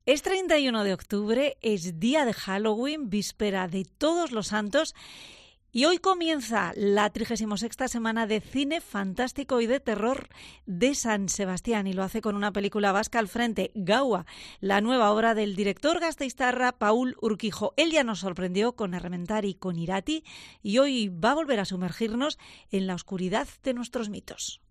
Es 31 de octubre, es día de Halloween, víspera de Todos los Santos, y hoy comienza la 36ª semana de cine fantástico y de terror de San Sebastián, y lo hace con una película vasca al frente, Gaua, la nueva obra del director gasteiztarra Paul Urquijo. Él ya nos sorprendió con Errementari y con Irati, y hoy va a volver a sumergirnos en la oscuridad de nuestros mitos.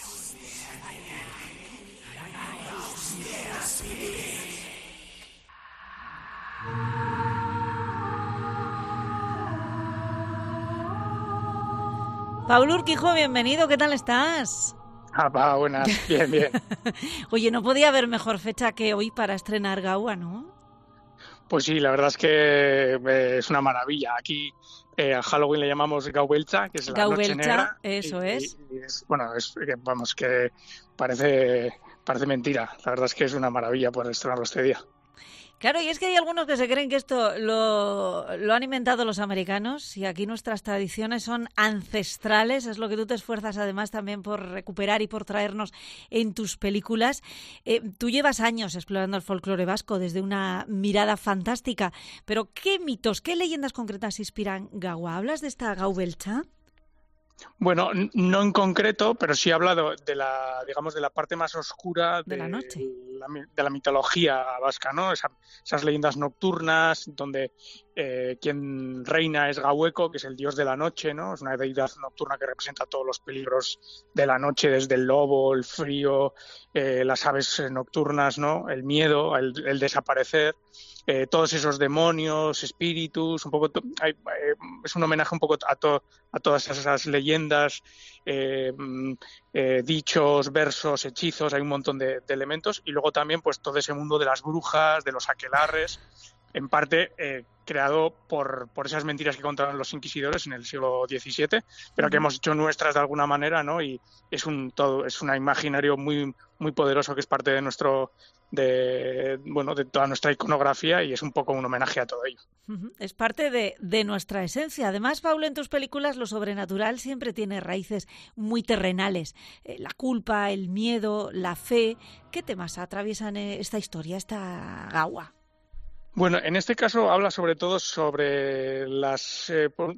Paul Urquijo, bienvenido, ¿qué tal estás? Buenas, bien. Oye, no podía haber mejor fecha que hoy para estrenar Gaua, ¿no? Pues sí, la verdad es que es una maravilla. Aquí a Halloween le llamamos Gauveltza, que es la noche negra. Eso es. Y que parece mentira. La verdad es que es una maravilla poder estrenarlo este día. Claro, y es que hay algunos que se creen que esto lo han inventado los americanos, y aquí nuestras tradiciones son ancestrales, es lo que tú te esfuerzas además también por recuperar y por traernos en tus películas. Tú llevas años explorando el folclore vasco desde una mirada fantástica, pero ¿qué mitos, qué leyendas concretas inspiran Gaua? ¿Hablas de esta Gauveltza? Bueno, no en concreto, pero sí he hablado de la parte más oscura de la noche, de la mitología vasca, ¿no? Esas leyendas nocturnas donde quien reina es Gaueko, que es el dios de la noche, ¿no? Es una deidad nocturna que representa todos los peligros de la noche, desde el lobo, el frío, las aves nocturnas, ¿no? El miedo, el desaparecer. Todos esos demonios, espíritus, un poco es un homenaje un poco a todas esas leyendas, dichos, versos, hechizos, hay un montón de elementos, y luego también pues todo ese mundo de las brujas, de los aquelarres, en parte creado por esas mentiras que contaban los inquisidores en el siglo XVII, pero que hemos hecho nuestras de alguna manera, ¿no? Y es un imaginario muy, muy poderoso que es parte de toda nuestra iconografía, y es un poco un homenaje a todo ello. Es parte de nuestra esencia. Además, Paulo, en tus películas lo sobrenatural siempre tiene raíces muy terrenales. La culpa, el miedo, la fe. ¿Qué temas atraviesan esta historia, esta Gaua? Bueno, en este caso habla sobre todo sobre las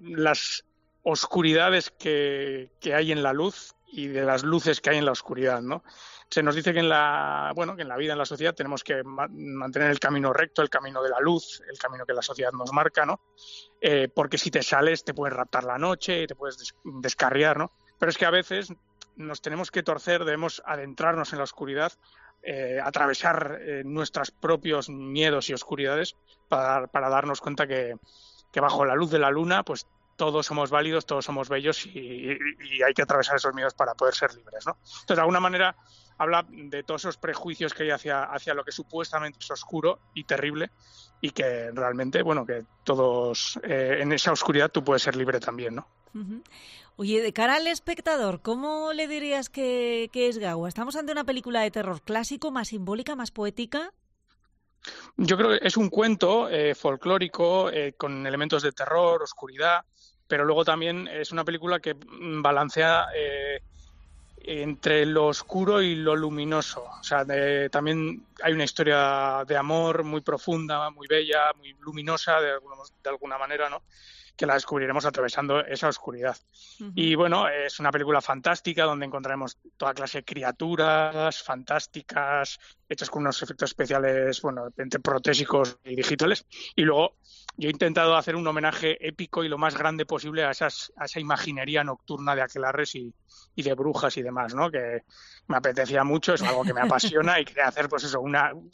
oscuridades que hay en la luz y de las luces que hay en la oscuridad, ¿no? Se nos dice que en la vida, en la sociedad, tenemos que mantener el camino recto, el camino de la luz, el camino que la sociedad nos marca, ¿no? Porque si te sales te puedes raptar la noche, te puedes descarriar, ¿no? Pero es que a veces nos tenemos que torcer, debemos adentrarnos en la oscuridad, atravesar nuestros propios miedos y oscuridades para darnos cuenta que bajo la luz de la luna, pues todos somos válidos, todos somos bellos, y hay que atravesar esos miedos para poder ser libres, ¿no? Entonces, de alguna manera, habla de todos esos prejuicios que hay hacia lo que supuestamente es oscuro y terrible, y que realmente, que todos en esa oscuridad tú puedes ser libre también, ¿no? Uh-huh. Oye, de cara al espectador, ¿cómo le dirías que es Gaua? ¿Estamos ante una película de terror clásico, más simbólica, más poética? Yo creo que es un cuento folclórico con elementos de terror, oscuridad, pero luego también es una película que balancea entre lo oscuro y lo luminoso. O sea, también hay una historia de amor muy profunda, muy bella, muy luminosa de alguna manera, ¿no? Que la descubriremos atravesando esa oscuridad. Uh-huh. Y bueno, es una película fantástica donde encontraremos toda clase de criaturas fantásticas, hechas con unos efectos especiales, entre protésicos y digitales. Y luego yo he intentado hacer un homenaje épico y lo más grande posible a esa imaginería nocturna de aquelarres y de brujas y demás, ¿no? Que me apetecía mucho, es algo que me apasiona, y quería hacer pues eso,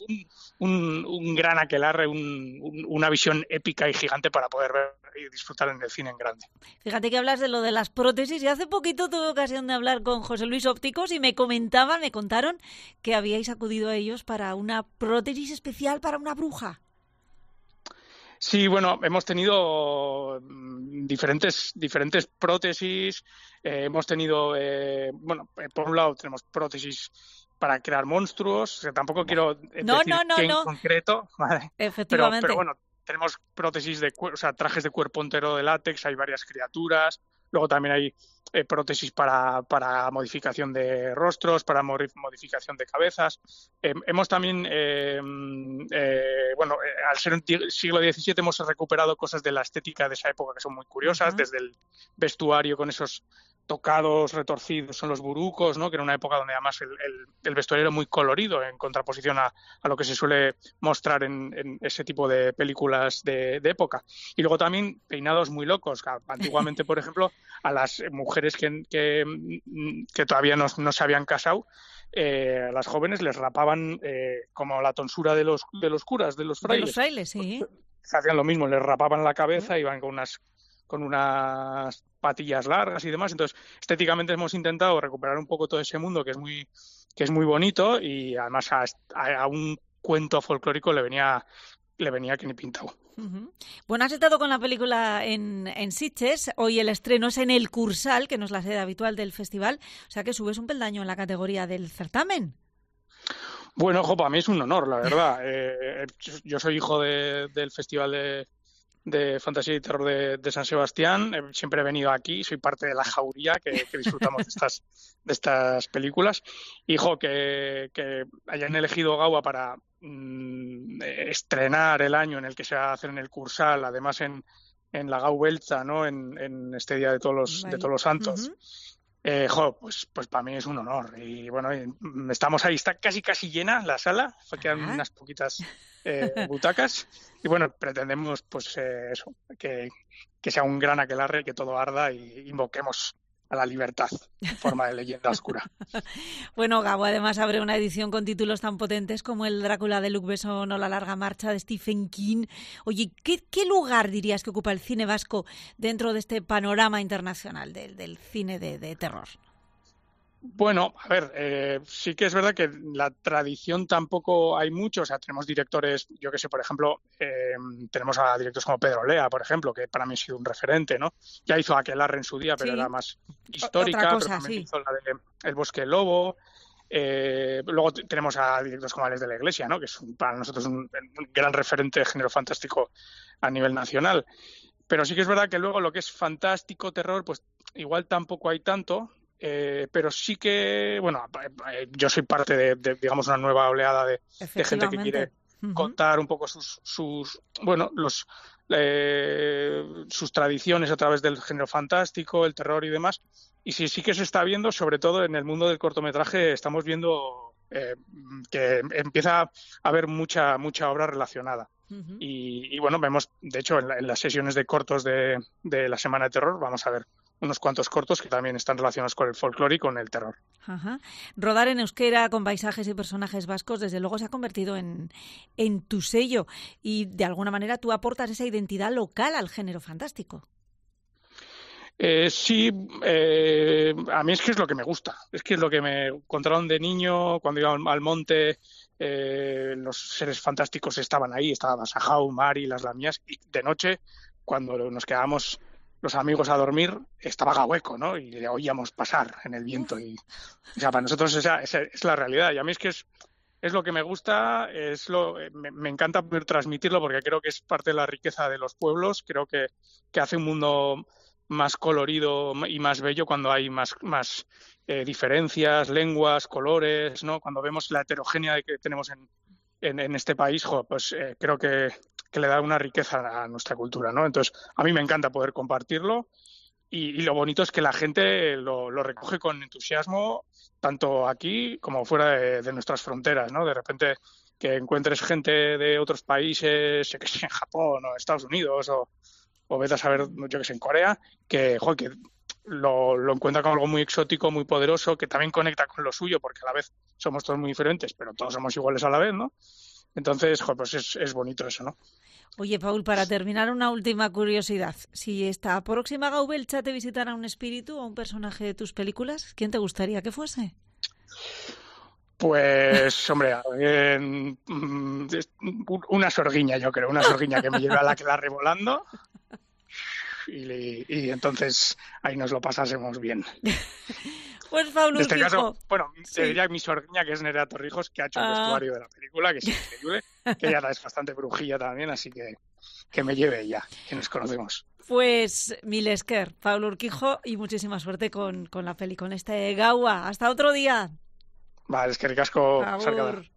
un gran aquelarre, una visión épica y gigante para poder ver y disfrutar en el cine en grande. Fíjate que hablas de lo de las prótesis, y hace poquito tuve ocasión de hablar con José Luis Ópticos y me contaron que habíais acudido a ellos para una prótesis especial para una bruja. Sí, bueno, hemos tenido diferentes prótesis. Hemos tenido, por un lado tenemos prótesis para crear monstruos. O sea, tampoco quiero decir qué en concreto, ¿vale? Efectivamente. Pero bueno, tenemos prótesis trajes de cuerpo entero de látex, hay varias criaturas, Luego también hay prótesis para modificación de rostros, para modificación de cabezas. Hemos también, al ser un siglo XVII hemos recuperado cosas de la estética de esa época que son muy curiosas, Ajá. desde el vestuario con esos tocados retorcidos, son los burucos, ¿no? Que era una época donde además el vestuario era muy colorido en contraposición a lo que se suele mostrar en ese tipo de películas de época. Y luego también peinados muy locos. Antiguamente, por ejemplo, a las mujeres que todavía no se habían casado, a las jóvenes les rapaban como la tonsura de los curas, de los De los frailes. frailes, sí. Se hacían lo mismo, les rapaban la cabeza, iban con unas patillas largas y demás. Entonces, estéticamente hemos intentado recuperar un poco todo ese mundo que es muy bonito, y además a un cuento folclórico le venía que ni pintado. Ujú. Bueno, has estado con la película en Sitges. Hoy el estreno es en el Cursal, que no es la sede habitual del festival. O sea que subes un peldaño en la categoría del certamen. Bueno, ojo, para mí es un honor, la verdad. Yo soy hijo del Festival de Fantasía y Terror de San Sebastián. Siempre he venido aquí, soy parte de la jauría que disfrutamos de estas películas. Hijo, que hayan elegido Gaua para estrenar el año en el que se va a hacer en el Cursal, además en la Gau Beltza, ¿no? En este Día de todos los Santos. Ujú. Pues para mí es un honor. Y bueno, estamos ahí, está casi llena la sala, quedan Ah. unas poquitas butacas. Y bueno, pretendemos pues eso, que sea un gran aquelarre, que todo arda y invoquemos a la libertad en forma de leyenda oscura. Bueno, Gabo, además abre una edición con títulos tan potentes como el Drácula de Luc Besson o La larga marcha de Stephen King. Oye, ¿qué lugar dirías que ocupa el cine vasco dentro de este panorama internacional del cine de terror? Bueno, a ver, sí que es verdad que la tradición tampoco hay mucho. O sea, tenemos directores, yo que sé, por ejemplo, tenemos a directores como Pedro Lea, por ejemplo, que para mí ha sido un referente, ¿no? Ya hizo Aquelarre en su día, pero era Sí, más otra histórica, pero cosa, también sí. hizo la de El Bosque del Lobo. Luego tenemos a directores como Alex de la Iglesia, ¿no? Que es para nosotros un gran referente de género fantástico a nivel nacional. Pero sí que es verdad que luego lo que es fantástico, terror, pues igual tampoco hay tanto. Pero sí que, bueno, yo soy parte digamos, una nueva oleada de gente que quiere Efectivamente. Ujú. contar un poco bueno, sus tradiciones a través del género fantástico, el terror y demás. Y sí que se está viendo, sobre todo en el mundo del cortometraje, estamos viendo que empieza a haber mucha obra relacionada. Ujú. Y bueno, vemos, de hecho, en las sesiones de cortos de la Semana de Terror, vamos a ver unos cuantos cortos que también están relacionados con el folclore y con el terror. Ajá. Rodar en euskera con paisajes y personajes vascos, desde luego se ha convertido en tu sello y de alguna manera tú aportas esa identidad local al género fantástico. Sí, a mí es que es lo que me gusta, es que es lo que me encontraron de niño cuando iba al monte. Los seres fantásticos estaban ahí, estaba Sajau, Mari, las lamias, y de noche, cuando nos quedábamos los amigos a dormir, estaba Gahueco, ¿no? Y le oíamos pasar en el viento. Uf. O sea, para nosotros esa es la realidad, y a mí es que es lo que me gusta, me encanta poder transmitirlo, porque creo que es parte de la riqueza de los pueblos. Creo que hace un mundo más colorido y más bello cuando hay más diferencias, lenguas, colores, ¿no? Cuando vemos la heterogeneidad que tenemos en este país, pues creo que le da una riqueza a nuestra cultura, ¿no? Entonces, a mí me encanta poder compartirlo, y lo bonito es que la gente lo recoge con entusiasmo, tanto aquí como fuera de nuestras fronteras, ¿no? De repente que encuentres gente de otros países, yo que sé, en Japón o Estados Unidos, o vete a saber, yo que sé, en Corea, que lo encuentra como algo muy exótico, muy poderoso, que también conecta con lo suyo, porque a la vez somos todos muy diferentes, pero todos somos iguales a la vez, ¿no? Entonces, pues es bonito eso, ¿no? Oye, Paul, para terminar, una última curiosidad. Si esta próxima Gaubelcha te visitara un espíritu o un personaje de tus películas, ¿quién te gustaría que fuese? Pues, hombre, una sorguiña, yo creo, una sorguiña que me lleve a la que la revolando. y entonces ahí nos lo pasásemos bien. Pues Pablo En este Urquijo. caso, bueno, te diría mi sobrina, que es Nerea Torrijos, que ha hecho el vestuario de la película, que es increíble, que ella es bastante brujilla también, así que me lleve ella, que nos conocemos. Pues mil esker, Pablo Urquijo, y muchísima suerte con la peli, con este Gaua. Hasta otro día. Vale, eskerrik asko, Agur.